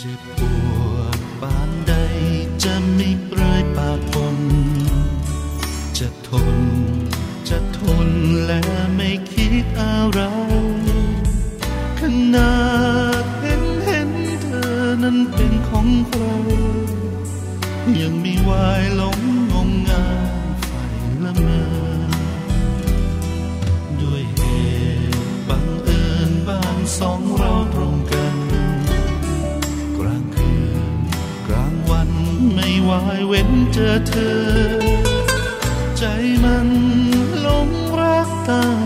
จ็บปวดปานใดจะไม่เปรยปากปนจะทนและไม่คิดอะไรขนาดเห็นเธอนั้นเป็นของใครยังมีวายหลงงมงายใฝ่ละเมอด้วยเหตุบังเอิญบ้านสองเราตรงกันกลางคืนกลางวันไม่วายเว้นเจอเธอใจมันหลงรักตา